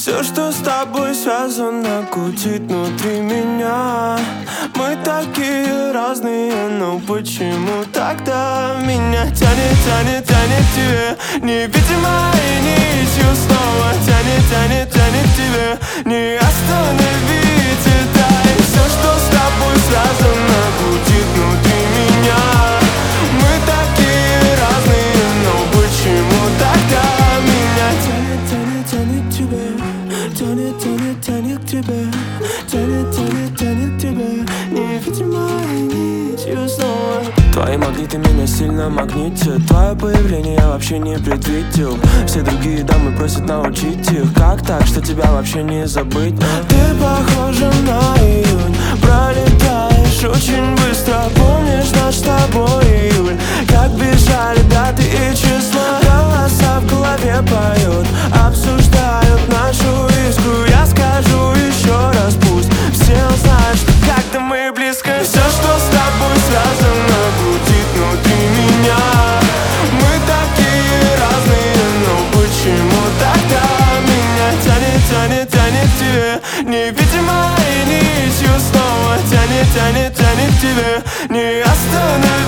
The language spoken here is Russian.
Все, что с тобой связано, гудит внутри меня. Мы такие разные, но почему тогда меня тянет, тянет, тянет к тебе? Невидимой нитью снова тянет, тянет, тянет к тебе. Не остановить это. И все, что с тобой связано, гудит внутри меня. Мы такие разные, но почему тогда меня тянет, тянет, тянет к тебе? Тянет, тянет, тянет к тебе. Тянет, тянет, тянет к тебе. Невидимой нитью снова. Твои магниты меня сильно магнитят. Твое появление я вообще не предвидел. Все другие дамы просят научить их. Как так, что тебя вообще не забыть? Ты похожа на июнь. Пролетаешь очень быстро. Помнишь наш с тобой июль? Как бежали даты и числа. Голоса в голове поют, обсуждают нашу искру. Я скажу еще раз, пусть все узнают, что как-то мы близко. Все, что с тобой связано, гудит внутри меня. Мы такие разные, но почему тогда меня тянет, тянет, тянет к тебе? Невидимой нитью снова тянет, тянет, тянет к тебе. Не остановить.